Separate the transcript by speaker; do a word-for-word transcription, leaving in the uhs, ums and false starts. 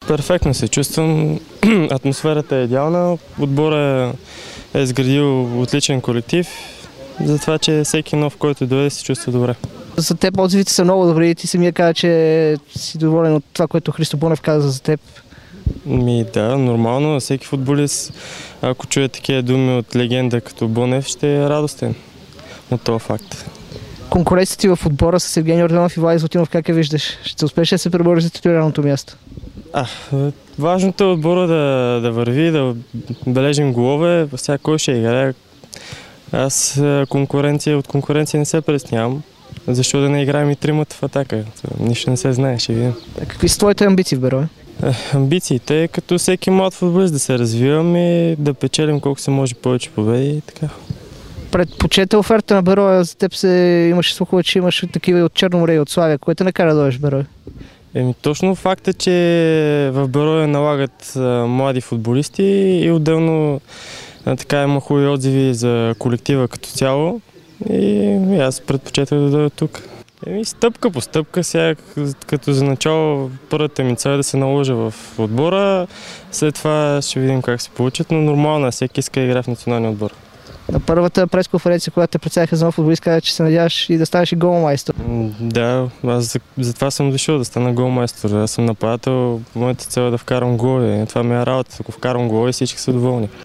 Speaker 1: Перфектно се чувствам. Атмосферата е идеална. Отбора е изградил отличен колектив. Затова, че всеки нов, който дойде, се чувства добре.
Speaker 2: За теб отзивите са много добри. Ти самия каза, че си доволен от това, което Христо Бонев каза за теб.
Speaker 1: Ми да, нормално. Всеки футболист, ако чуе такива думи от легенда като Бонев, ще е радостен от този факт.
Speaker 2: Конкуренцията ти в отбора с Евгений Орденов и Влади Златинов, как я виждаш? Ще успееш да се пребориш за титулярното място?
Speaker 1: А, важното е отбора да, да върви, да бележим голове, всяка кой ще играе. Аз конкуренция, от конкуренция не се притеснявам. Защо да не играем и тримата в атака? Нищо не се знае, ще видим.
Speaker 2: А какви са твоите амбиции в Берое?
Speaker 1: Амбициите, като всеки млад футболист, да се развивам и да печелим колко се може повече победи и така.
Speaker 2: Предпочета оферта на Берое, за теб се имаше слухове, че имаш такива и от Черно море и от Славия, което не кара да дойдеш в Берое.
Speaker 1: Еми, точно факта, че в Берое налагат а, млади футболисти и отделно а, така има хубави отзиви за колектива като цяло и, и аз предпочетах да дойда тук. Еми, стъпка по стъпка, сега като за начало първата ми цел е да се наложа в отбора, след това ще видим как се получат, но нормално е, всеки иска да играе в националния отбор.
Speaker 2: На първата пресконференция, когато те представиха за нов футболист, каза, че се надяваш и да станеш и голмайстор.
Speaker 1: Да, аз за, за това съм дошъл, да стана голмайстор. Аз съм нападател, моята цел е да вкарам гол и това ми е работа. Ако вкарам гол и всички са доволни.